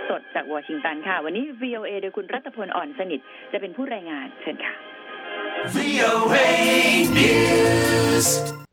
สดจากวอชิงตันค่ะวันนี้ VOA โดยคุณรัตพลอ่อนสนิทจะเป็นผู้รายงานเชิญค่ะ VOA News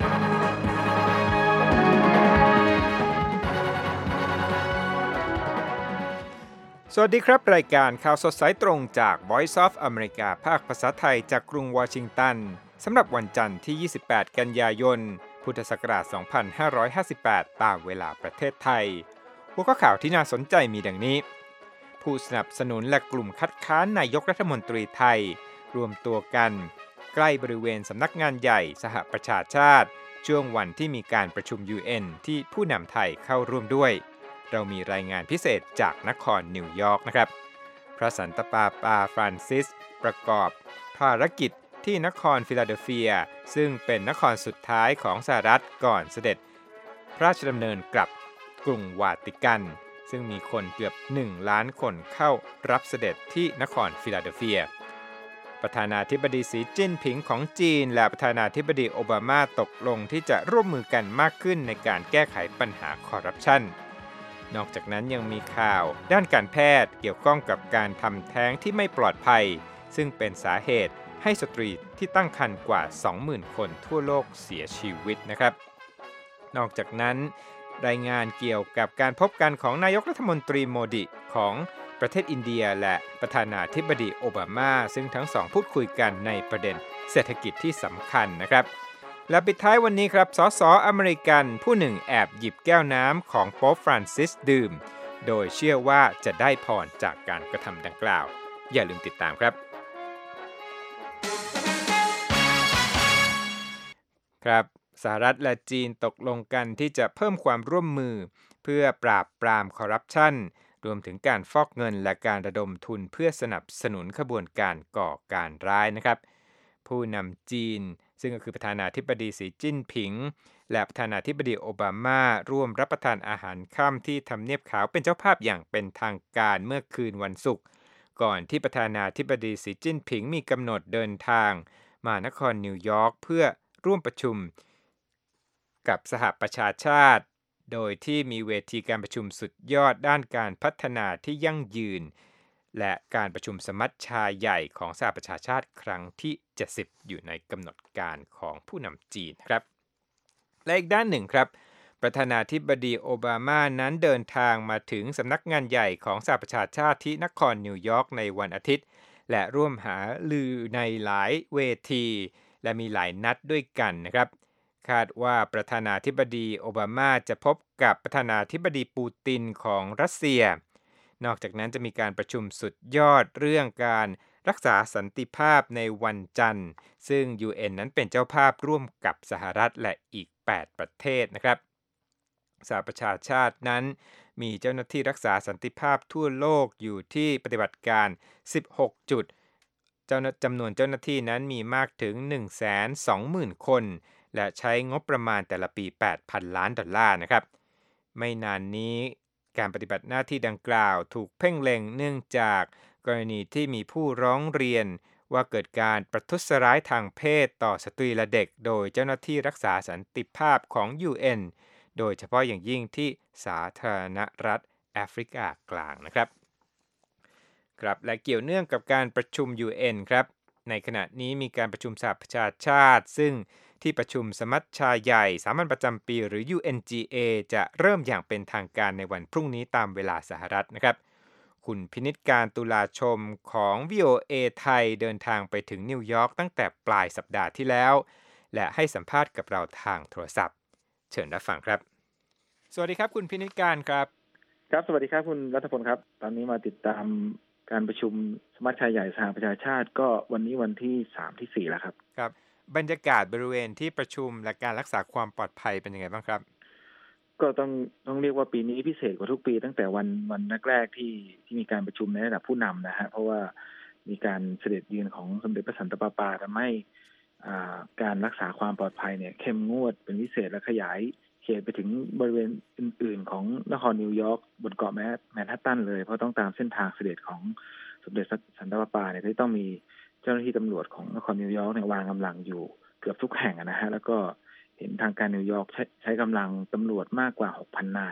สวัสดีครับรายการข่าวสดสายตรงจาก Voice of America ภาคภาษาไทยจากกรุงวอชิงตันสำหรับวันจันทร์ที่28กันยายนพุทธศักราช2558ตามเวลาประเทศไทยหัวข้อข่าวที่น่าสนใจมีดังนี้ผู้สนับสนุนและกลุ่มคัดค้านนายกรัฐมนตรีไทยรวมตัวกันใกล้บริเวณสำนักงานใหญ่สหประชาชาติช่วงวันที่มีการประชุม UN ที่ผู้นำไทยเข้าร่วมด้วยเรามีรายงานพิเศษจากนครนิวยอร์กนะครับพระสันตะปาปาฟรานซิสประกอบภารกิจที่นครฟิลาเดลเฟียซึ่งเป็นนครสุดท้ายของสหรัฐก่อนเสด็จพระราชดำเนินกลับกรุงวาติกันซึ่งมีคนเกือบ1 ล้านคนเข้ารับเสด็จที่นครฟิลาเดลเฟียประธานาธิบดีสีจิ้นผิงของจีนและประธานาธิบดีโอบามาตกลงที่จะร่วมมือกันมากขึ้นในการแก้ไขปัญหาคอร์รัปชันนอกจากนั้นยังมีข่าวด้านการแพทย์เกี่ยวข้องกับการทำแท้งที่ไม่ปลอดภัยซึ่งเป็นสาเหตุให้สตรีที่ตั้งครรภ์กว่า 20,000 คนทั่วโลกเสียชีวิตนะครับนอกจากนั้นรายงานเกี่ยวกับการพบกันของนายกรัฐมนตรีโมดิของประเทศอินเดียและประธานาธิบดีโอบามาซึ่งทั้งสองพูดคุยกันในประเด็นเศรษฐกิจที่สำคัญนะครับและปิดท้ายวันนี้ครับสสอเมริกันผู้หนึ่งแอบหยิบแก้วน้ำของโป๊ปฟรานซิสดื่มโดยเชื่อว่าจะได้พรจากการกระทำดังกล่าวอย่าลืมติดตามครับครับสหรัฐและจีนตกลงกันที่จะเพิ่มความร่วมมือเพื่อปราบปรามคอร์รัปชันรวมถึงการฟอกเงินและการระดมทุนเพื่อสนับสนุนขบวนการก่อการร้ายนะครับผู้นำจีนซึ่งก็คือประธานาธิบดีสีจิ้นผิงและประธานาธิบดีโอบามาร่วมรับประทานอาหารค่ำที่ทำเนียบขาวเป็นเจ้าภาพอย่างเป็นทางการเมื่อคืนวันศุกร์ก่อนที่ประธานาธิบดีสีจิ้นผิงมีกำหนดเดินทางมานครนิวยอร์กเพื่อร่วมประชุมกับสหประชาชาติโดยที่มีเวทีการประชุมสุดยอดด้านการพัฒนาที่ยั่งยืนและการประชุมสมัชชาใหญ่ของสหประชาชาติครั้งที่70อยู่ในกำหนดการของผู้นำจีนครับและอีกด้านหนึ่งครับประธานาธิบดีโอบามานั้นเดินทางมาถึงสำนักงานใหญ่ของสหประชาชาติที่นครนิวยอร์กในวันอาทิตย์และร่วมหารือในหลายเวทีและมีหลายนัดด้วยกันนะครับคาดว่าประธานาธิบดีโอบามาจะพบกับประธานาธิบดีปูตินของรัสเซียนอกจากนั้นจะมีการประชุมสุดยอดเรื่องการรักษาสันติภาพในวันจันทร์ซึ่ง UN นั้นเป็นเจ้าภาพร่วมกับสหรัฐและอีก8ประเทศนะครับสหประชาชาตินั้นมีเจ้าหน้าที่รักษาสันติภาพทั่วโลกอยู่ที่ปฏิบัติการ16จุดจำนวนเจ้าหน้าที่นั้นมีมากถึง 120,000 คนและใช้งบประมาณแต่ละปี $8,000 ล้านนะครับไม่นานนี้การปฏิบัติหน้าที่ดังกล่าวถูกเพ่งเล็งเนื่องจากกรณีที่มีผู้ร้องเรียนว่าเกิดการประทุษร้ายทางเพศต่อสตรีและเด็กโดยเจ้าหน้าที่รักษาสันติภาพของ UN โดยเฉพาะอย่างยิ่งที่สาธารณรัฐแอฟริกากลางนะครับครับและเกี่ยวเนื่องกับการประชุม UN ครับในขณะนี้มีการประชุมสหประชาชาติซึ่งที่ประชุมสมัชชาใหญ่สามัญประจำปีหรือ UNGA จะเริ่มอย่างเป็นทางการในวันพรุ่งนี้ตามเวลาสหรัฐนะครับคุณพินิจการตุลาชมของ VOA ไทยเดินทางไปถึงนิวยอร์กตั้งแต่ปลายสัปดาห์ที่แล้วและให้สัมภาษณ์กับเราทางโทรศัพท์เชิญรับฟังครับสวัสดีครับคุณพินิจการครับครับสวัสดีครับคุณรัฐพลครับตอนนี้มาติดตามการประชุมสมัชชาใหญ่สหประชาชาติก็วันนี้วันที่3ที่4แล้วครับครับบรรยากาศบริเวณที่ประชุมและการรักษาความปลอดภัยเป็นยังไงบ้างครับก็ต้องเรียกว่าปีนี้พิเศษกว่าทุกปีตั้งแต่วันแรกๆที่มีการประชุมในระดับผู้นำนะฮะเพราะว่ามีการเสด็จเยือนของสมเด็จพระสันตะปาปาทำให้การรักษาความปลอดภัยเนี่ยเข้มงวดเป็นพิเศษและขยายเขตไปถึงบริเวณอื่นๆของนครนิวยอร์กบนเกาะแมนฮัตตันเลยเพราะต้องตามเส้นทางเสด็จของสมเด็จสันตะปาปาเนี่ยที่ต้องมีเจ้าหน้าที่ตำรวจของนครนิวยอร์กเนี่ยวางกำลังอยู่เกือบทุกแห่งนะฮะแล้วก็เห็นทางการนิวยอร์กใช้กำลังตำรวจมากกว่า 6,000 นาย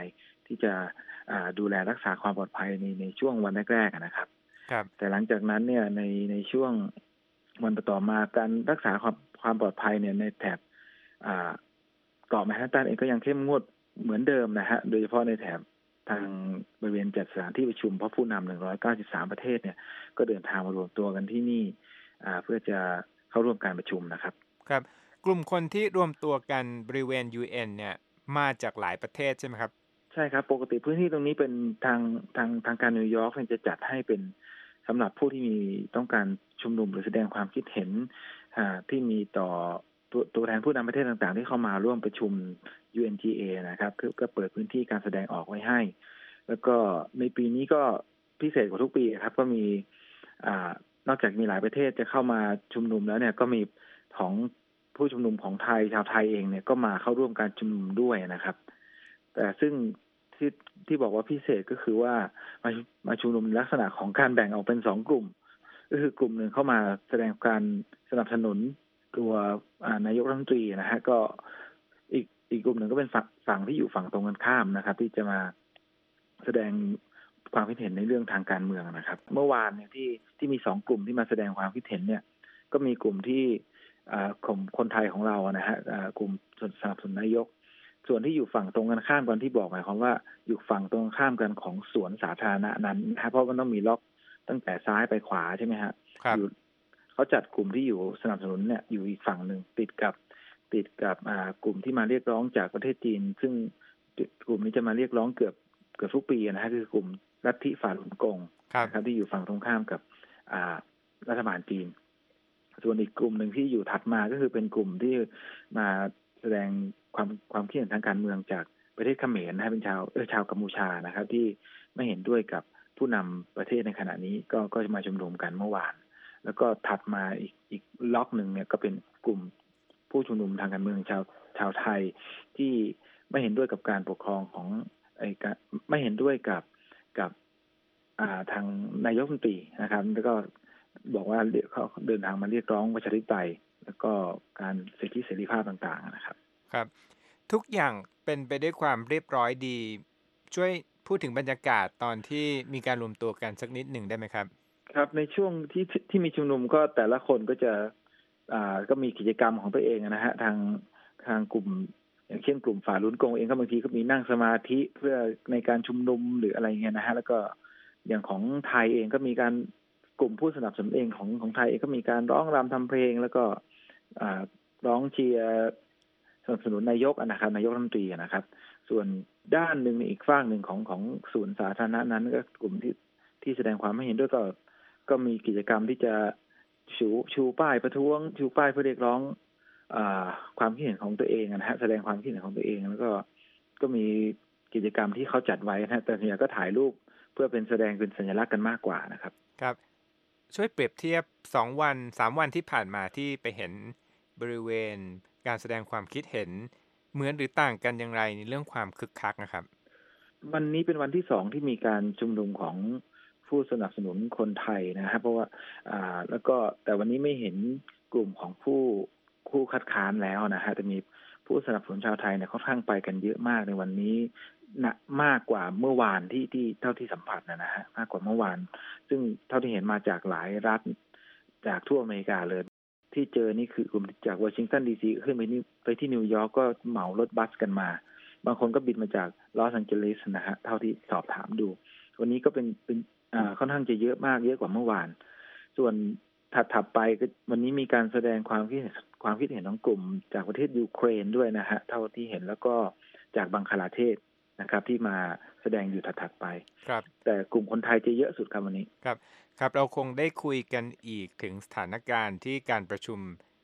ที่จะดูแลรักษาความปลอดภัยในช่วงวันแรกๆนะครับครับแต่หลังจากนั้นเนี่ยในช่วงวันต่อมาการรักษาความปลอดภัยเนี่ยในแถบเกาะแมนฮัตตันเองก็ยังเข้มงวดเหมือนเดิมนะฮะโดยเฉพาะในแถบทางบริเวณจัดสถานที่ประชุมเพราะผู้นำ193ประเทศเนี่ยก็เดินทางมารวมตัวกันที่นี่เพื่อจะเข้าร่วมการประชุมนะครับครับกลุ่มคนที่รวมตัวกันบริเวณ UN เนี่ยมาจากหลายประเทศใช่ไหมครับใช่ครับปกติพื้นที่ตรงนี้เป็นทางการนิวยอร์กจะจัดให้เป็นสำหรับผู้ที่มีต้องการชุมนุมหรือแสดงความคิดเห็นที่มีต่อตัวแทนผู้นำประเทศต่างๆที่เข้ามาร่วมประชุม UNGA นะครับก็เปิดพื้นที่การแสดงออกไว้ให้แล้วก็ในปีนี้ก็พิเศษกว่าทุกปีครับก็มีนอกจากมีหลายประเทศจะเข้ามาชุมนุมแล้วเนี่ยก็มีของผู้ชุมนุมของไทยชาวไทยเองเนี่ยก็มาเข้าร่วมการชุมนุมด้วยนะครับแต่ซึ่งที่บอกว่าพิเศษก็คือว่ามาชุมนุมลักษณะของการแบ่งออกเป็น2กลุ่มก็คือกลุ่มหนึ่งเข้ามาแสดงการสนับสนุนตัวนายกรัฐมนตรีนะฮะก็อีกกลุ่มหนึ่งก็เป็นฝั่งที่อยู่ฝั่งตรงกันข้ามนะครับที่จะมาแสดงความคิดเห็นในเรื่องทางการเมืองนะครับเมื่อวานเนี่ยที่มี2กลุ่มที่มาแสดงความคิดเห็นเนี่ยก็มีกลุ่มที่ของคนไทยของเรานะฮะกลุ่มสนับสนุนนายกส่วนที่อยู่ฝั่งตรงกันข้ามกันที่บอกหมายความว่าอยู่ฝั่งตรงข้ามกันของสวนสาธารณะนั้นนะเพราะมันต้องมีล็อกตั้งแต่ซ้ายไปขวาใช่ไหมฮะอยู่เขาจัดกลุ่มที่อยู่สนับสนุนเนี่ยอยู่อีกฝั่งหนึ่งติดกับกลุ่มที่มาเรียกร้องจากประเทศจีนซึ่งกลุ่มนี้จะมาเรียกร้องเกือบทุกปีนะฮะคือกลุ่มลัทธิฝ่าหลุนกงนะครับที่อยู่ฝั่งตรงข้ามกับรัฐบาลจีนส่วนอีกกลุ่มหนึ่งที่อยู่ถัดมาก็คือเป็นกลุ่มที่มาแสดงความคิดเห็นทางการเมืองจากประเทศเขมรนะฮะเป็นชาวกัมพูชานะครับที่ไม่เห็นด้วยกับผู้นำประเทศในขณะนี้ก็จะมาชุมนุมกันเมื่อวานแล้วก็ถัดมาอีกล็อกหนึ่งเนี่ยก็เป็นกลุ่มผู้ชุมนุมทางการเมืองชาวไทยที่ไม่เห็นด้วยกับการปกครองของไม่เห็นด้วยกับทางนายกรัฐมนตรีนะครับแล้วก็บอกว่าเขาเดินทางมาเรียกร้องประชาธิปไตยแล้วก็การสิทธิเสรีภาพต่างๆนะครับครับทุกอย่างเป็นไปด้วยความเรียบร้อยดีช่วยพูดถึงบรรยากาศตอนที่มีการรวมตัวกันสักนิดหนึ่งได้ไหมครับครับในช่วงที่มีชุมนุมก็แต่ละคนก็จะก็มีกิจกรรมของตัวเองนะฮะทางกลุ่มอย่างเช่นกลุ่มฝ่าลุ้นกงเองก็บางทีก็มีนั่งสมาธิเพื่อในการชุมนุมหรืออะไรเงี้ยนะฮะแล้วก็อย่างของไทยเองก็มีการกลุ่มผู้สนับสนุนเองของไทยเองก็มีการร้องรำทำเพลงแล้วก็ร้องเชียร์สนับสนุนนายกนะครับนายกรัฐมนตรีนะครับส่วนด้านหนึ่งอีกฝั่งหนึ่งของศูนย์สาธารณะนั้นก็กลุ่มที่แสดงความไม่เห็นด้วยก็มีกิจกรรมที่จะชูป้ายประท้วงชูป้ายเพื่อเรียกร้องความคิดเห็นของตัวเองนะฮะแสดงความคิดเห็นของตัวเองแล้วก็มีกิจกรรมที่เขาจัดไว้นะแต่เนี่ยก็ถ่ายรูปเพื่อเป็นแสดงเป็นสัญลักษณ์กันมากกว่านะครับครับช่วยเปรียบเทียบ2วัน3วันที่ผ่านมาที่ไปเห็นบริเวณการแสดงความคิดเห็นเหมือนหรือต่างกันอย่างไรในเรื่องความคึกคักนะครับวันนี้เป็นวันที่2ที่มีการชุมนุมของผู้สนับสนุนคนไทยนะครับเพราะว่าแล้วก็แต่วันนี้ไม่เห็นกลุ่มของผู้คัดค้านแล้วนะฮะจะมีผู้สนับสนุนชาวไทยเนี่ยค่อนข้างไปกันเยอะมากในวันนี้มากกว่าเมื่อวานที่เท่าที่สัมผัสนะฮะมากกว่าเมื่อวานซึ่งเท่าที่เห็นมาจากหลายรัฐจากทั่วอเมริกาเลยที่เจอนี่คือกลุ่มจากวอชิงตันดีซีขึ้นไปที่นิวยอร์กก็เหมารถบัสกันมาบางคนก็บินมาจากลอสแองเจลิสนะฮะเท่าที่สอบถามดูวันนี้ก็เป็นค่อนข้างจะเยอะมากเยอะกว่าเมื่อวานส่วนถัดไปก็วันนี้มีการแสดงความคิดเห็นของกลุ่มจากประเทศยูเครนด้วยนะฮะเท่าที่เห็นแล้วก็จากบังคลาเทศนะครับที่มาแสดงอยู่ถัดไปครับแต่กลุ่มคนไทยจะเยอะสุดครับวันนี้ครับเราคงได้คุยกันอีกถึงสถานการณ์ที่การประชุม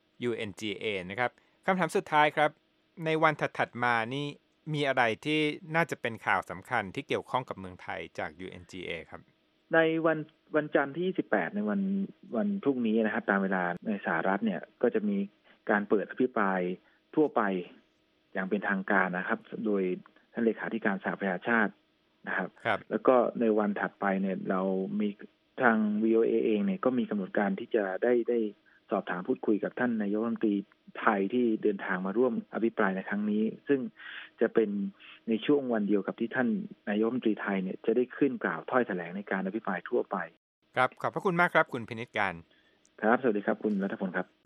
UNGA นะครับคำถามสุดท้ายครับในวันถัดมานี่มีอะไรที่น่าจะเป็นข่าวสำคัญที่เกี่ยวข้องกับเมืองไทยจาก UNGA ครับในวันจันทร์ที่28ในวันพรุ่งนี้นะครับตามเวลาในสหรัฐเนี่ยก็จะมีการเปิดอภิปรายทั่วไปอย่างเป็นทางการนะครับโดยท่านเลขาธิการสหประชาชาตินะครับแล้วก็ในวันถัดไปเนี่ยเรามีทาง VOA เองเนี่ยก็มีกำหนดการที่จะได้สอบถามพูดคุยกับท่านนายกรัฐมนตรีไทยที่เดินทางมาร่วมอภิปรายในครั้งนี้ซึ่งจะเป็นในช่วงวันเดียวกับที่ท่านนายกรัฐมนตรีไทยเนี่ยจะได้ขึ้นกล่าวถ้อยแถลงในการอภิปรายทั่วไปครับขอบพระคุณมากครับคุณพินิจการครับสวัสดีครับคุณรัฐพลครับ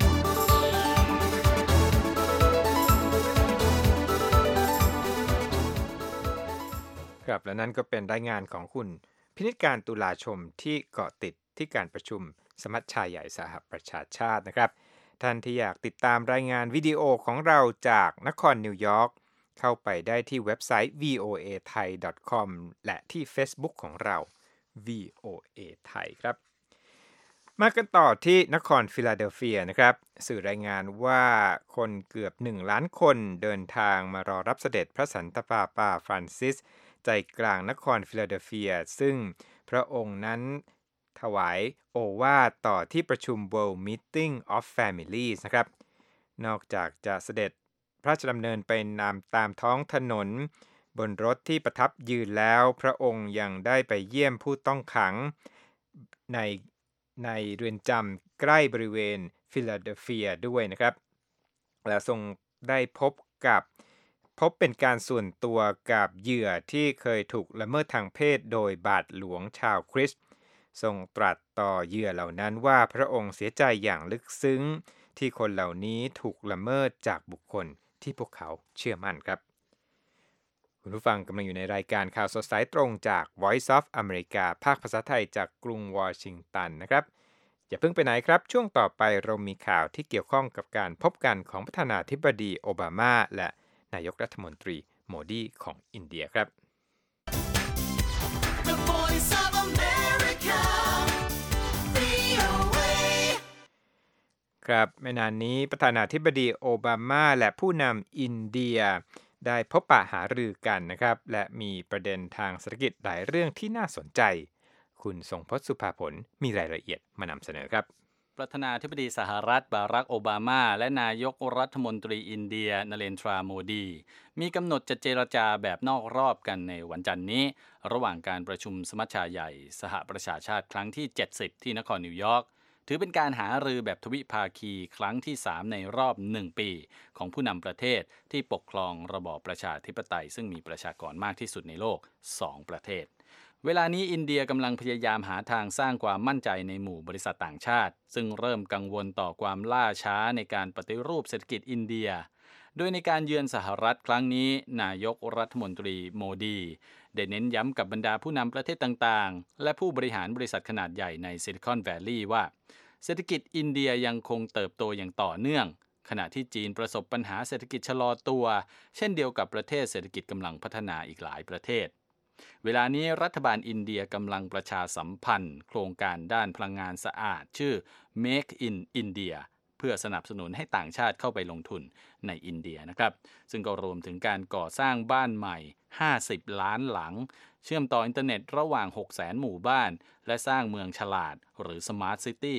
ครับและนั่นก็เป็นรายงานของคุณพินิจการตุลาชมที่เกาะติดที่การประชุมสมัชชาใหญ่สหประชาชาตินะครับท่านที่อยากติดตามรายงานวิดีโอของเราจากนครนิวยอร์กเข้าไปได้ที่เว็บไซต์ voathai.com และที่ Facebook ของเรา VOA ไทยครับมากันต่อที่นครฟิลาเดลเฟียนะครับสื่อรายงานว่าคนเกือบ1 ล้านคนเดินทางมารอรับเสด็จพระสันตะปาปาฟรานซิสใจกลางนครฟิลาเดลเฟียซึ่งพระองค์นั้นถวายโอวาทต่อที่ประชุม World Meeting of Families นะครับนอกจากจะเสด็จพระราชดำเนินไปตามท้องถนนบนรถที่ประทับยืนแล้วพระองค์ยังได้ไปเยี่ยมผู้ต้องขังในเรือนจำใกล้บริเวณฟิลาเดลเฟียด้วยนะครับและทรงได้พบเป็นการส่วนตัวกับเหยื่อที่เคยถูกละเมิดทางเพศโดยบาทหลวงชาวคริสต์ทรงตรัสต่อเหยื่อเหล่านั้นว่าพระองค์เสียใจอย่างลึกซึ้งที่คนเหล่านี้ถูกละเมิดจากบุคคลที่พวกเขาเชื่อมั่นครับคุณผู้ฟังกำลังอยู่ในรายการข่าวสดสายตรงจาก Voice of America ภาคภาษาไทยจากกรุงวอชิงตันนะครับอย่าเพิ่งไปไหนครับช่วงต่อไปเรามีข่าวที่เกี่ยวข้องกับการพบกันของประธานาธิบดีโอบามาและนายกรัฐมนตรีโมดีของอินเดียครับ The Voice of America, VOA ครับไม่นานนี้ประธานาธิบดีโอบามาและผู้นำอินเดียได้พบปะหารือกันนะครับและมีประเด็นทางเศรษฐกิจหลายเรื่องที่น่าสนใจคุณทรงพจน์สุภาผลมีรายละเอียดมานำเสนอครับประธานาธิบดีสหรัฐบารักโอบามาและนายกรัฐมนตรีอินเดียนเรนทราโมดีมีกำหนดจะเจรจาแบบนอกรอบกันในวันจันทร์นี้ระหว่างการประชุมสมัชชาใหญ่สหประชาชาติครั้งที่70ที่นครนิวยอร์กถือเป็นการหารือแบบทวิภาคีครั้งที่3ในรอบ1ปีของผู้นำประเทศที่ปกครองระบอบประชาธิปไตยซึ่งมีประชากรมากที่สุดในโลก2ประเทศเวลานี้อินเดียกำลังพยายามหาทางสร้างความมั่นใจในหมู่บริษัทต่างชาติซึ่งเริ่มกังวลต่อความล่าช้าในการปฏิรูปเศรษฐกิจอินเดียโดยในการเยือนสหรัฐครั้งนี้นายกรัฐมนตรีโมดีได้เน้นย้ำกับบรรดาผู้นำประเทศต่างๆและผู้บริหารบริษัทขนาดใหญ่ในซิลิคอนแวลลีย์ว่าเศรษฐกิจอินเดียยังคงเติบโตอย่างต่อเนื่องขณะที่จีนประสบปัญหาเศรษฐกิจชะลอตัวเช่นเดียวกับประเทศเศรษฐกิจกำลังพัฒนาอีกหลายประเทศเวลานี้รัฐบาลอินเดียกำลังประชาสัมพันธ์โครงการด้านพลังงานสะอาดชื่อ Make in India เพื่อสนับสนุนให้ต่างชาติเข้าไปลงทุนในอินเดียนะครับซึ่งก็รวมถึงการก่อสร้างบ้านใหม่50 ล้านหลังเชื่อมต่ออินเทอร์เน็ตระหว่าง 600,000 หมู่บ้านและสร้างเมืองฉลาดหรือ Smart City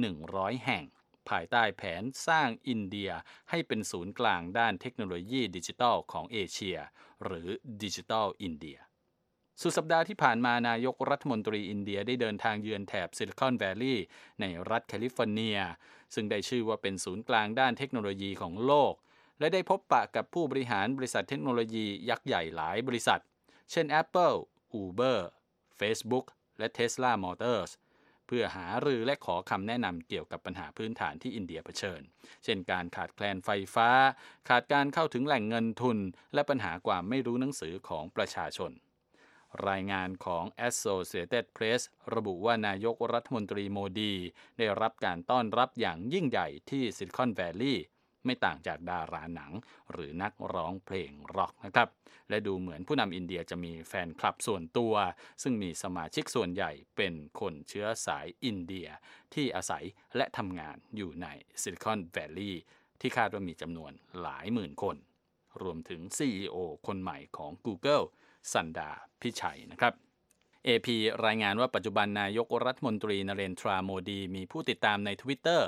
100 แห่งภายใต้แผนสร้างอินเดียให้เป็นศูนย์กลางด้านเทคโนโลยีดิจิทัลของเอเชียหรือ Digital Indiaสุดสัปดาห์ที่ผ่านมานายกรัฐมนตรีอินเดียได้เดินทางเยือนแถบซิลิคอนแวลลีย์ในรัฐแคลิฟอร์เนียซึ่งได้ชื่อว่าเป็นศูนย์กลางด้านเทคโนโลยีของโลกและได้พบปะกับผู้บริหารบริษัทเทคโนโลยียักษ์ใหญ่หลายบริษัทเช่น Apple, Uber, Facebook และ Tesla Motors เพื่อหารือและขอคำแนะนำเกี่ยวกับปัญหาพื้นฐานที่อินเดียเผชิญเช่นการขาดแคลนไฟฟ้าขาดการเข้าถึงแหล่งเงินทุนและปัญหาความไม่รู้หนังสือของประชาชนรายงานของ Associated Press ระบุว่านายกรัฐมนตรีโมดีได้รับการต้อนรับอย่างยิ่งใหญ่ที่ซิลิคอนแวลลีย์ไม่ต่างจากดาราหนังหรือนักร้องเพลงร็อกนะครับและดูเหมือนผู้นำอินเดียจะมีแฟนคลับส่วนตัวซึ่งมีสมาชิกส่วนใหญ่เป็นคนเชื้อสายอินเดียที่อาศัยและทำงานอยู่ในซิลิคอนแวลลีย์ที่คาดว่ามีจำนวนหลายหมื่นคนรวมถึง CEO คนใหม่ของ Googleสันดาพิชัยนะครับ AP รายงานว่าปัจจุบันนายกรัฐมนตรีนเรนทราโมดีมีผู้ติดตามใน Twitter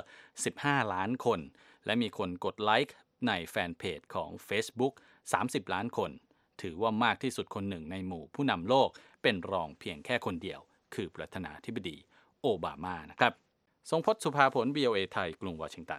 15 ล้านคนและมีคนกดไลค์ในแฟนเพจของ Facebook 30 ล้านคนถือว่ามากที่สุดคนหนึ่งในหมู่ผู้นำโลกเป็นรองเพียงแค่คนเดียวคือประธานาธิบดีโอบามานะครับทรงพจน์สุภาผล VOA ไทยกรุงวอชิงตัน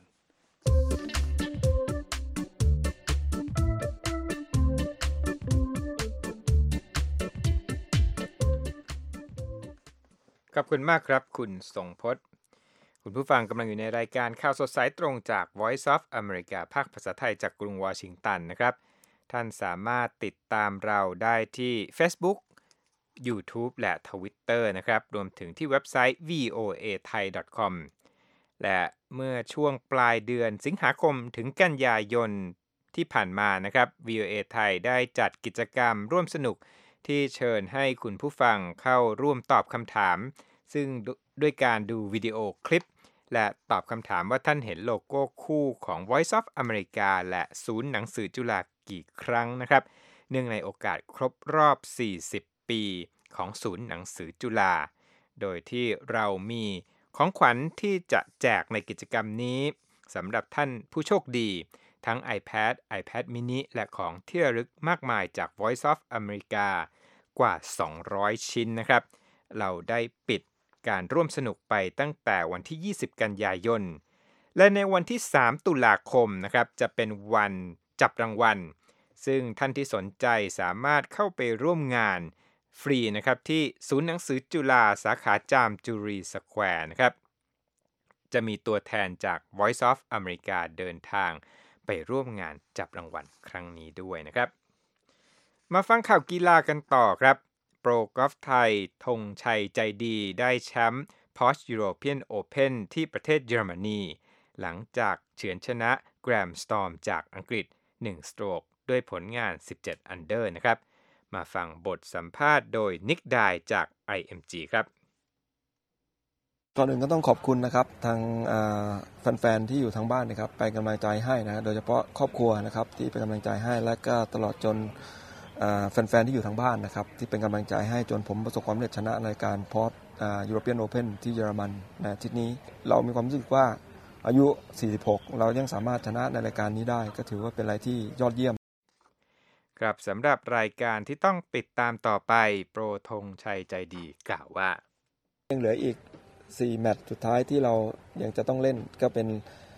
ขอบคุณมากครับคุณทรงพจน์คุณผู้ฟังกำลังอยู่ในรายการข่าวสดสายตรงจาก Voice of America ภาคภาษาไทยจากกรุงวอชิงตันนะครับท่านสามารถติดตามเราได้ที่ Facebook YouTube และ Twitter นะครับรวมถึงที่เว็บไซต์ voathai.com และเมื่อช่วงปลายเดือนสิงหาคมถึงกันยายนที่ผ่านมานะครับ VOA ไทยได้จัดกิจกรรมร่วมสนุกที่เชิญให้คุณผู้ฟังเข้าร่วมตอบคำถามซึ่งด้วยการดูวิดีโอคลิปและตอบคำถามว่าท่านเห็นโลโก้คู่ของ Voice of America และศูนย์หนังสือจุฬากี่ครั้งนะครับเนื่องในโอกาสครบรอบ40ปีของศูนย์หนังสือจุฬาโดยที่เรามีของขวัญที่จะแจกในกิจกรรมนี้สำหรับท่านผู้โชคดีทั้ง iPad mini และของที่ระลึกมากมายจาก Voice of America กว่า200ชิ้นนะครับเราได้ปิดการร่วมสนุกไปตั้งแต่วันที่20กันยายนและในวันที่3ตุลาคมนะครับจะเป็นวันจับรางวัลซึ่งท่านที่สนใจสามารถเข้าไปร่วมงานฟรีนะครับที่ศูนย์หนังสือจุฬาสาขาจามจุรีสแควร์นะครับจะมีตัวแทนจาก Voice of America เดินทางไปร่วมงานจับรางวัลครั้งนี้ด้วยนะครับมาฟังข่าวกีฬากันต่อครับโปรกอล์ฟไทยธงชัยใจดีได้แชมป์ Porsche European Open ที่ประเทศเยอรมนีหลังจากเฉือนชนะ Graham Storm จากอังกฤษ1สโตรกด้วยผลงาน17อันเดอร์นะครับมาฟังบทสัมภาษณ์โดยนิกไดจาก IMG ครับก่อนอื่นก็ต้องขอบคุณนะครับทางแฟนๆที่อยู่ทางบ้านนะครับไปกำลังใจให้นะโดยเฉพาะครอบครัวนะครับที่เป็นกำลังใจให้และก็ตลอดจนแฟนๆที่อยู่ทางบ้านนะครับที่เป็นกำลังใจให้จนผมประสบความสำเร็จชนะรายการ Porsche European Open ที่เยอรมันในอาทิตย์นี้เรามีความรู้สึกว่าอายุ46เรายังสามารถชนะในรายการนี้ได้ก็ถือว่าเป็นอะไรที่ยอดเยี่ยมครับสำหรับรายการที่ต้องติดตามต่อไปโปรธงชัยใจดีกล่าวว่ายังเหลืออีก4แมตช์สุดท้ายที่เรายังจะต้องเล่นก็เป็น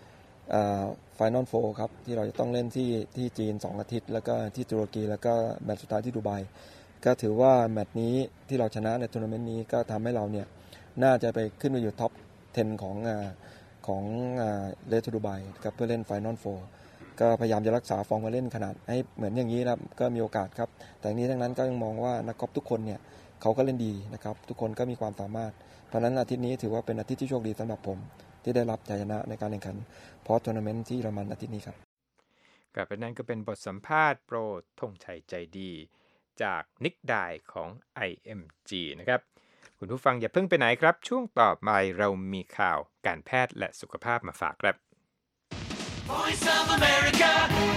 Final 4ครับที่เราจะต้องเล่นที่จีน2อาทิตย์แล้วก็ที่ตุรกีแล้วก็แมตช์สุดท้ายที่ดูไบก็ถือว่าแมตช์นี้ที่เราชนะในทัวร์นาเมนต์นี้ก็ทำให้เราเนี่ยน่าจะไปขึ้นไปอยู่ท็อป10ของเลสดูไบครับเพื่อเล่น Final 4ก็พยายามจะรักษาฟอร์มการเล่นขนาดให้เหมือนอย่างนี้นะครับก็มีโอกาสครับแต่นี้ทั้งนั้นก็ยังมองว่านักกอล์ฟทุกคนเนี่ยเขาก็เล่นดีนะครับทุกคนก็มีความสามารถเพราะนั้นอาทิตย์นี้ถือว่าเป็นอาทิตย์ที่โชคดีสำหรับผมที่ได้รับชัยชนะในการแข่งขันพอร์ตทัวร์นาเมนต์ที่เยอรมันอาทิตย์นี้ครับกับนั้นก็เป็นบทสัมภาษณ์โปรธงชัยใจดีจากนิกไดของ IMG นะครับคุณผู้ฟังอย่าเพิ่งไปไหนครับช่วงต่อไปเรามีข่าวการแพทย์และสุขภาพมาฝากครับ Voice of America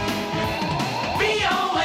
VOA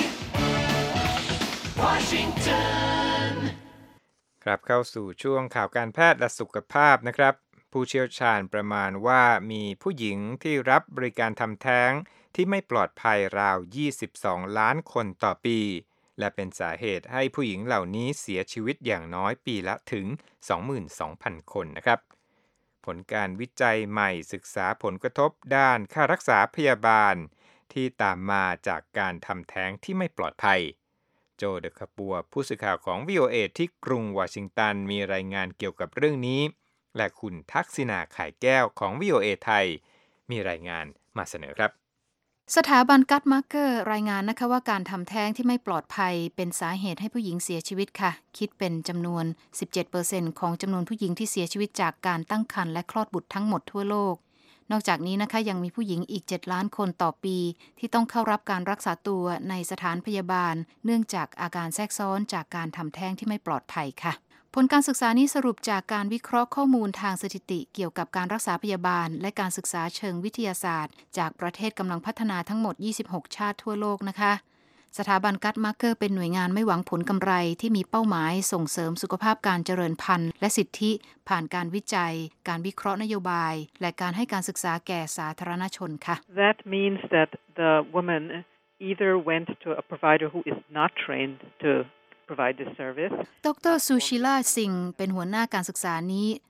Washington ครับเข้าสู่ช่วงข่าวการแพทย์และสุขภาพนะครับผู้เชี่ยวชาญประมาณว่ามีผู้หญิงที่รับบริการทำแท้งที่ไม่ปลอดภัยราว22ล้านคนต่อปีและเป็นสาเหตุให้ผู้หญิงเหล่านี้เสียชีวิตอย่างน้อยปีละถึง 22,000 คนนะครับผลการวิจัยใหม่ศึกษาผลกระทบด้านค่ารักษาพยาบาลที่ตามมาจากการทำแท้งที่ไม่ปลอดภัยโจเดคาปัวผู้สื่อข่าวของ VOA ที่กรุงวอชิงตันมีรายงานเกี่ยวกับเรื่องนี้และคุณทักษิณาไข่แก้วของ VOA ไทยมีรายงานมาเสนอครับสถาบันกัตมาร์เกอร์รายงานนะคะว่าการทำแท้งที่ไม่ปลอดภัยเป็นสาเหตุให้ผู้หญิงเสียชีวิตค่ะคิดเป็นจำนวน 17% ของจำนวนผู้หญิงที่เสียชีวิตจากการตั้งครรภ์และคลอดบุตรทั้งหมดทั่วโลกนอกจากนี้นะคะยังมีผู้หญิงอีก7ล้านคนต่อปีที่ต้องเข้ารับการรักษาตัวในสถานพยาบาลเนื่องจากอาการแทรกซ้อนจากการทำแท้งที่ไม่ปลอดภัยค่ะผลการศึกษานี้สรุปจากการวิเคราะห์ข้อมูลทางสถิติเกี่ยวกับการรักษาพยาบาลและการศึกษาเชิงวิทยาศาสตร์จากประเทศกำลังพัฒนาทั้งหมด26ชาติทั่วโลกนะคะสถาบันกัตมาร์เกอร์เป็นหน่วยงานไม่หวังผลกำไรที่มีเป้าหมายส่งเสริมสุขภาพการเจริญพันธุ์และสิทธิผ่านการวิจัยการวิเคราะห์นโยบายและการให้การศึกษาแก่สาธารณชนค่ะ That means that the woman either went to a provider who is not trained to provide this service ดร. ซูชิลา ซิงเป็นหัวหน้าการศึกษานี้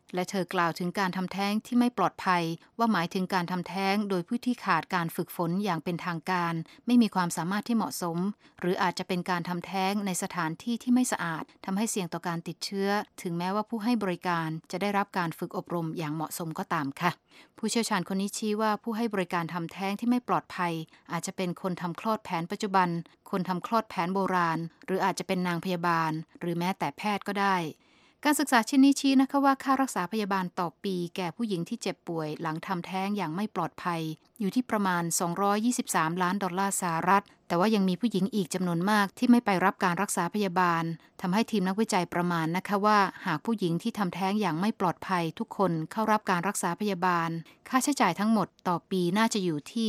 และเธอกล่าวถึงการทำแท้งที่ไม่ปลอดภัยว่าหมายถึงการทำแท้งโดยผู้ที่ขาดการฝึกฝนอย่างเป็นทางการไม่มีความสามารถที่เหมาะสมหรืออาจจะเป็นการทำแท้งในสถานที่ที่ไม่สะอาดทำให้เสี่ยงต่อการติดเชื้อถึงแม้ว่าผู้ให้บริการจะได้รับการฝึกอบรมอย่างเหมาะสมก็ตามค่ะผู้เชี่ยวชาญคนนี้ชี้ว่าผู้ให้บริการทำแท้งที่ไม่ปลอดภัยอาจจะเป็นคนทำคลอดแผนปัจจุบันคนทำคลอดแผนโบราณหรืออาจจะเป็นนางพยาบาลหรือแม้แต่แพทย์ก็ได้การศึกษาชิ้นนี้ชี้นะคะว่าค่ารักษาพยาบาลต่อปีแก่ผู้หญิงที่เจ็บป่วยหลังทำแท้งอย่างไม่ปลอดภัยอยู่ที่ประมาณ$223 ล้านแต่ว่ายังมีผู้หญิงอีกจำนวนมากที่ไม่ไปรับการรักษาพยาบาลทำให้ทีมนักวิจัยประมาณนะคะว่าหากผู้หญิงที่ทำแท้งอย่างไม่ปลอดภัยทุกคนเข้ารับการรักษาพยาบาลค่าใช้จ่ายทั้งหมดต่อปีน่าจะอยู่ที่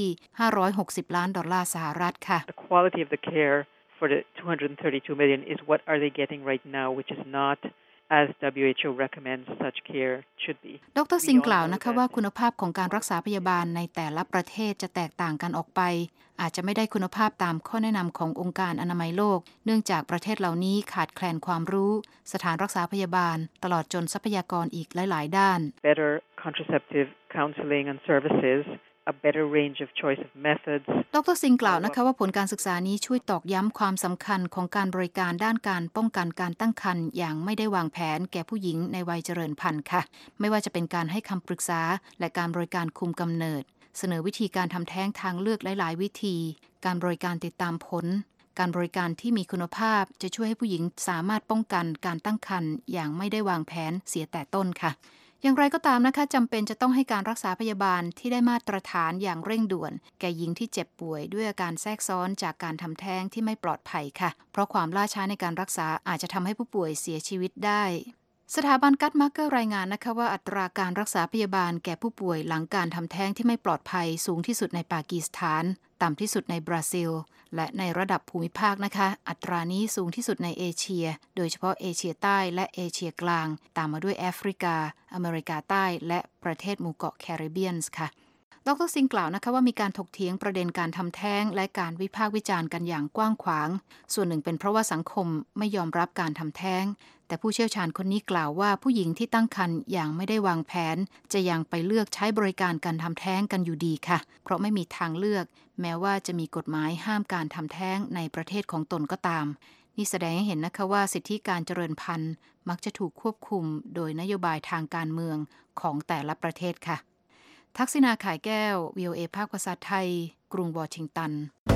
$560 ล้านค่ะ The quality of the care for the 232 million is what are they getting right now, which is not as WHO recommends such care should be. ดร.ซิงกล่าวนะคะว่าคุณภาพของการรักษาพยาบาลในแต่ละประเทศจะแตกต่างกันออกไปอาจจะไม่ได้คุณภาพตามข้อแนะนำขององค์การอนามัยโลกเนื่องจากประเทศเหล่านี้ขาดแคลนความรู้สถานรักษาพยาบาลตลอดจนทรัพยากรอีกหลายๆด้าน Better contraceptive counseling and services.A better range of choice of methods ดร.ซิงกล่าวนะคะว่าผลการศึกษานี้ช่วยตอกย้ำความสำคัญของการบริการด้านการป้องกันการตั้งครรภ์อย่างไม่ได้วางแผนแก่ผู้หญิงในวัยเจริญพันธุ์ค่ะไม่ว่าจะเป็นการให้คำปรึกษาและการบริการคุมกำเนิดเสนอวิธีการทำแท้งทางเลือกหลายๆวิธีการบริการติดตามผลการบริการที่มีคุณภาพจะช่วยให้ผู้หญิงสามารถป้องกันการตั้งครรภ์อย่างไม่ได้วางแผนเสียแต่ต้นค่ะอย่างไรก็ตามนะคะจำเป็นจะต้องให้การรักษาพยาบาลที่ได้มาตรฐานอย่างเร่งด่วนแก่หญิงที่เจ็บป่วยด้วยอาการแทรกซ้อนจากการทำแท้งที่ไม่ปลอดภัยค่ะเพราะความล่าช้าในการรักษาอาจจะทำให้ผู้ป่วยเสียชีวิตได้สถาบันกัตมาร์เกอร์รายงานนะคะว่าอัตราการรักษาพยาบาลแก่ผู้ป่วยหลังการทำแท้งที่ไม่ปลอดภัยสูงที่สุดในปากีสถานต่ำที่สุดในบราซิลและในระดับภูมิภาคนะคะอัตรานี้สูงที่สุดในเอเชียโดยเฉพาะเอเชียใต้และเอเชียกลางตามมาด้วยแอฟริกาอเมริกาใต้และประเทศหมู่เกาะแคริบเบียนส์ค่ะดร.ซิงกล่าวนะคะว่ามีการถกเถียงประเด็นการทำแท้งและการวิพากษ์วิจารณ์กันอย่างกว้างขวางส่วนหนึ่งเป็นเพราะว่าสังคมไม่ยอมรับการทำแท้งแต่ผู้เชี่ยวชาญคนนี้กล่าวว่าผู้หญิงที่ตั้งครรภ์อย่างไม่ได้วางแผนจะยังไปเลือกใช้บริการการทำแท้งกันอยู่ดีค่ะเพราะไม่มีทางเลือกแม้ว่าจะมีกฎหมายห้ามการทำแท้งในประเทศของตนก็ตามนี่แสดงให้เห็นนะคะว่าสิทธิการเจริญพันธุ์มักจะถูกควบคุมโดยนโยบายทางการเมืองของแต่ละประเทศค่ะทักษิณาข่ายแก้ว VOA ภาคภาษาไทยกรุงวอชิงตัน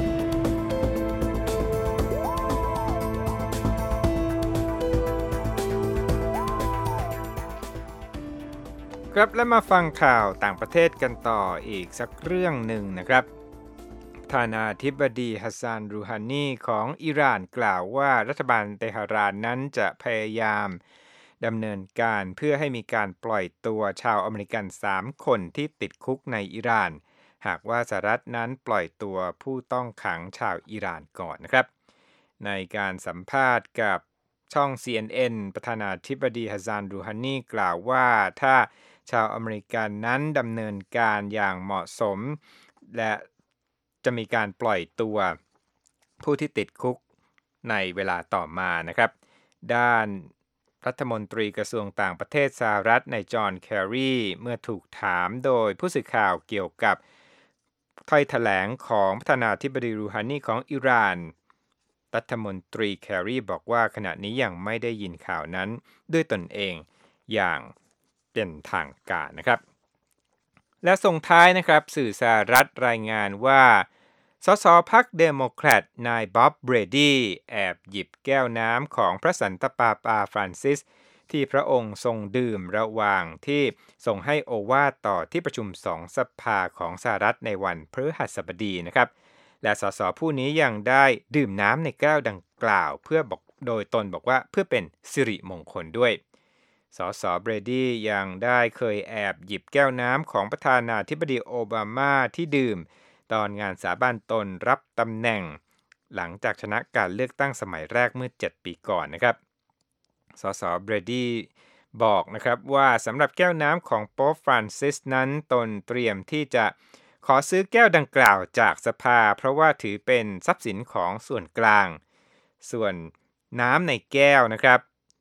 ครับและมาฟังข่าวต่างประเทศกันต่ออีกสักเรื่องหนึ่งนะครับประธานาธิบดีฮัสซาน รูฮานีของอิหร่านกล่าวว่ารัฐบาลเตหะรานนั้นจะพยายามดำเนินการเพื่อให้มีการปล่อยตัวชาวอเมริกัน3คนที่ติดคุกในอิหร่านหากว่าสหรัฐนั้นปล่อยตัวผู้ต้องขังชาวอิหร่านก่อนนะครับในการสัมภาษณ์กับช่อง CNN ประธานาธิบดีฮัสซาน รูฮานีกล่าวว่าถ้าชาวอเมริกันนั้นดำเนินการอย่างเหมาะสมและจะมีการปล่อยตัวผู้ที่ติดคุกในเวลาต่อมานะครับด้านรัฐมนตรีกระทรวงต่างประเทศสหรัฐนายจอห์น แคร์รีเมื่อถูกถามโดยผู้สื่อข่าวเกี่ยวกับถ้อยแถลงของประธานาธิบดีรูฮานีของอิหร่านรัฐมนตรีแคร์รีบอกว่าขณะนี้ยังไม่ได้ยินข่าวนั้นด้วยตนเองอย่างเป็นทางการนะครับและส่งท้ายนะครับสื่อสหรัฐรายงานว่าสสพรรคเดโมแครตนายบ๊อบเบรดี้แอบหยิบแก้วน้ำของพระสันตะปาปาฟรานซิสที่พระองค์ทรงดื่มระหว่างที่ทรงให้โอวาทต่อที่ประชุม2สภาของสหรัฐในวันพฤหัสบดีนะครับและสสผู้นี้ยังได้ดื่มน้ำในแก้วดังกล่าวเพื่อบอกโดยตนบอกว่าเพื่อเป็นสิริมงคลด้วยสสเบรดี้ยังได้เคยแอบหยิบแก้วน้ำของประธานาธิบดีโอบามาที่ดื่มตอนงานสาบานตนรับตำแหน่งหลังจากชนะการเลือกตั้งสมัยแรกเมื่อ7ปีก่อนนะครับสสเบรดี้บอกนะครับว่าสำหรับแก้วน้ำของโป๊ปฟรานซิสนั้นตนเตรียมที่จะขอซื้อแก้วดังกล่าวจากสภาเพราะว่าถือเป็นทรัพย์สินของส่วนกลางส่วนน้ำในแก้วนะครับ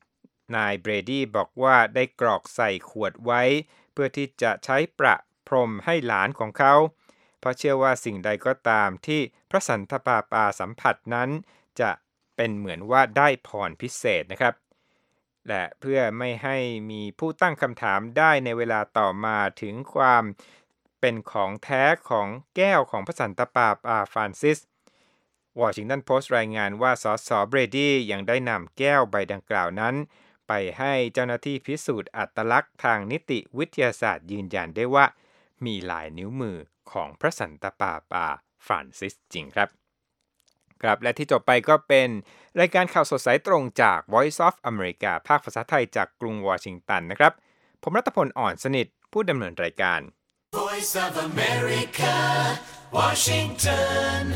นายเบรดี้บอกว่าได้กรอกใส่ขวดไว้เพื่อที่จะใช้ประพรมให้หลานของเขาเพราะเชื่อว่าสิ่งใดก็ตามที่พระสันตะปาปาสัมผัสนั้นจะเป็นเหมือนว่าได้พรพิเศษนะครับและเพื่อไม่ให้มีผู้ตั้งคำถามได้ในเวลาต่อมาถึงความเป็นของแท้ของแก้วของพระสันตะปาปาฟรานซิสวอชิงตันโพสต์รายงานว่าสสเบรดี้ยังได้นำแก้วใบดังกล่าวนั้นไปให้เจ้าหน้าที่พิสูจน์อัตลักษณ์ทางนิติวิทยาศาสตร์ยืนยันได้ว่ามีลายนิ้วมือของพระสันตะปาปาฟรานซิสจริงครับและที่จบไปก็เป็นรายการข่าวสดสายตรงจาก Voice of America ภาคภาษาไทยจากกรุงวอชิงตันนะครับผมรัตพล อ่อนสนิทผู้ดำเนินรายการ Voice of America Washington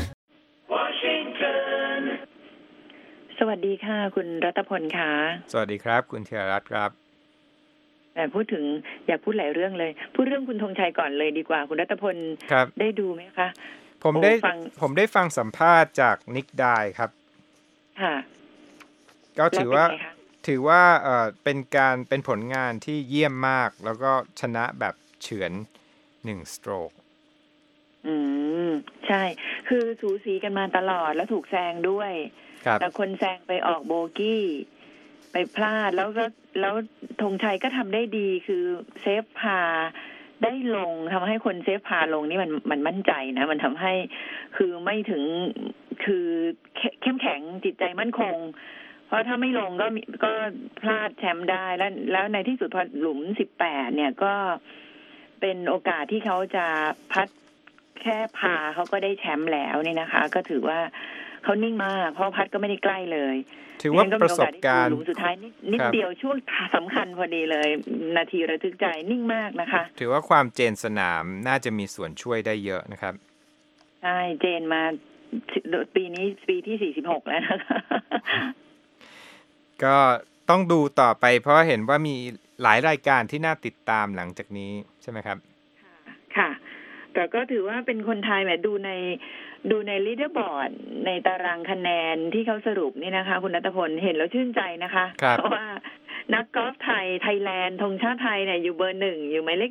สวัสดีค่ะคุณรัตพลค่ะสวัสดีครับคุณธีรรัตน์ครับแต่พูดถึงอยากพูดหลายเรื่องเลยพูดเรื่องคุณธงชัยก่อนเลยดีกว่าคุณรัตพลได้ดูไหมคะผมได้ฟังสัมภาษณ์จากนิกไดครับค่ะก็ถือว่าเป็นผลงานที่เยี่ยมมากแล้วก็ชนะแบบเฉือน1สโตรกใช่คือสูสีกันมาตลอดแล้วถูกแซงด้วยแต่คนแซงไปออกโบกี้ไปพลาดแล้วธงชัยก็ทำได้ดีคือเซฟพาได้ลงทำให้คนเซฟพาลงนี่มันมั่นใจนะมันทำให้คือไม่ถึงคือเข้มแข็งจิตใจมั่นคงเพราะถ้าไม่ลงก็พลาดแชมป์ได้แล้วในที่สุดพอหลุม18เนี่ยก็เป็นโอกาสที่เขาจะพัดแค่พาเขาก็ได้แชมป์แล้วนี่นะคะก็ถือว่าเขานิ่งมากเพราะพัดก็ไม่ได้ใกล้เลยถือว่าประสบการณ์หลุมสุดท้ายนิดเดียวช่วงสำคัญพอดีเลยนาทีระทึกใจนิ่งมากนะคะถือว่าความเจนสนามน่าจะมีส่วนช่วยได้เยอะนะครับใช่เจนมาปีนี้ปีที่46แล้วนะคะก็ต้องดูต่อไปเพราะเห็นว่ามีหลายรายการที่น่าติดตามหลังจากนี้ใช่ไหมครับค่ะแต่ก็ถือว่าเป็นคนไทยดูในลีดเดอร์บอร์ดในตารางคะแนนที่เขาสรุปนี่นะคะคุณณัฐพลเห็นแล้วชื่นใจนะคะเพราะว่านักกอล์ฟไทยแลนด์ธงชาติไทยเนี่ยอยู่เบอร์1อยู่หมายเลข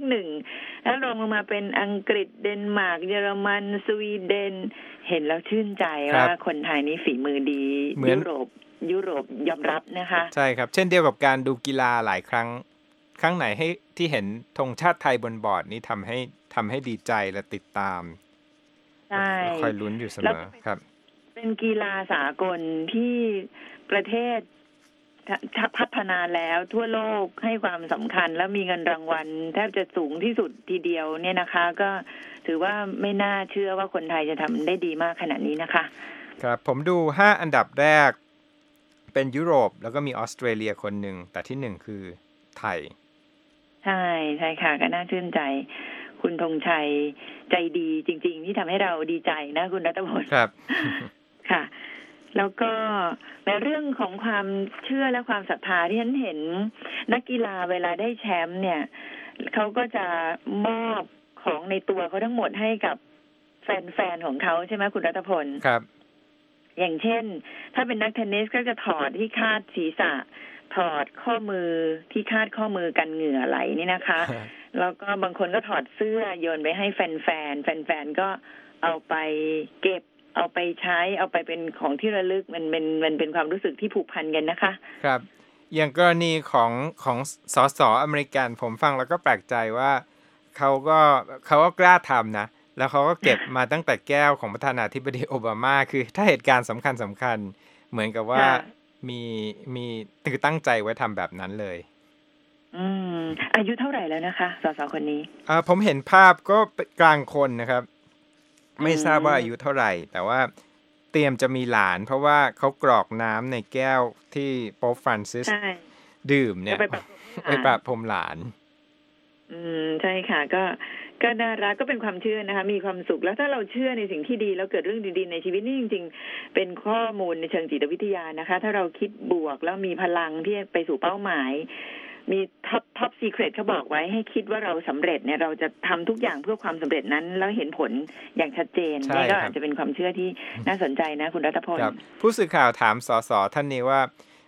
1แล้วรองลงมาเป็นอังกฤษเดนมาร์กเยอรมันสวีเดนเห็นแล้วชื่นใจว่าคนไทยนี่ฝีมือดียุโรปยอมรับนะคะใช่ครับเช่นเดียวกับการดูกีฬาหลายครั้งไหนให้ที่เห็นธงชาติไทยบนบอร์ดนี้ทำให้ดีใจและติดตามใช่คอยลุ้นอยู่เสมอครับเป็นกีฬาสากลที่ประเทศพัฒนาแล้วทั่วโลกให้ความสำคัญแล้วมีเงินรางวัลแทบจะสูงที่สุดทีเดียวเนี่ยนะคะก็ถือว่าไม่น่าเชื่อว่าคนไทยจะทำได้ดีมากขนาดนี้นะคะครับผมดู5อันดับแรกเป็นยุโรปแล้วก็มีออสเตรเลียคนหนึ่งแต่ที่1คือไทยใช่ค่ะก็น่าชื่นใจคุณธงชัยใจดีจริงๆที่ทำให้เราดีใจนะคุณรัตพลครับค่ะแล้วก็ในเรื่องของความเชื่อและความศรัทธาที่ฉันเห็นนักกีฬาเวลาได้แชมป์เนี่ยเขาก็จะมอบของในตัวเขาทั้งหมดให้กับแฟนๆของเขาใช่ไหมคุณรัตพลครับอย่างเช่นถ้าเป็นนักเทนนิสก็จะถอดที่คาดศีรษะถอดข้อมือที่คาดข้อมือกันเหงื่อไหลนี่นะคะแล้วก็บางคนก็ถอดเสื้อโยนไปให้แฟนๆก็เอาไปเก็บเอาไปใช้เอาไปเป็นของที่ระลึกมันเป็นความรู้สึกที่ผูกพันกันนะคะครับอย่างกรณีของสสอเมริกันผมฟังแล้วก็แปลกใจว่าเขาก็กล้าทำนะแล้วเขาก็เก็บมาตั้งแต่แก้วของประธานาธิบดีโอบามาคือถ้าเหตุการณ์สำคัญเหมือนกับว่ามีตั้งใจไว้ทำแบบนั้นเลยอายุเท่าไหร่แล้วนะคะสสคนนี้ผมเห็นภาพก็กลางคนนะครับไม่ทราบว่าอายุเท่าไหร่แต่ว่าเตรียมจะมีหลานเพราะว่าเขากรอกน้ำในแก้วที่โป๊ปฟรานซิสดื่มเนี่ยไปประพรมหลานใช่ค่ะก็น่ารักก็เป็นความเชื่อนะคะมีความสุขแล้วถ้าเราเชื่อในสิ่งที่ดีแล้วเกิดเรื่องดีๆในชีวิตนี่จริงๆเป็นข้อมูลในเชิงจิตวิทยานะคะถ้าเราคิดบวกแล้วมีพลังที่ไปสู่เป้าหมายมีท็อปซีเครตเขาบอกไว้ให้คิดว่าเราสำเร็จเนี่ยเราจะทำทุกอย่างเพื่อความสำเร็จนั้นแล้วเห็นผลอย่างชัดเจนนี่ก็อาจจะเป็นความเชื่อที่น่าสนใจนะคุณรัตพลผู้สื่อข่าวถามสสท่านนี้ว่า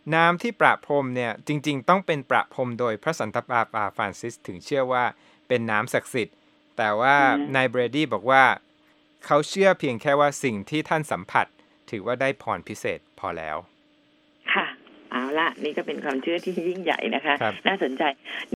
น้ำที่ประพรมเนี่ยจริงๆต้องเป็นประพรมโดยพระสันตะปาปาฟรานซิสถึงเชื่อว่าเป็นน้ำศักดิ์สิทธิ์แต่ว่านายเบรดี้บอกว่าเขาเชื่อเพียงแค่ว่าสิ่งที่ท่านสัมผัสถือว่าได้พรพิเศษพอแล้วค่ะเอาละนี่ก็เป็นความเชื่อที่ยิ่งใหญ่นะคะน่าสนใจ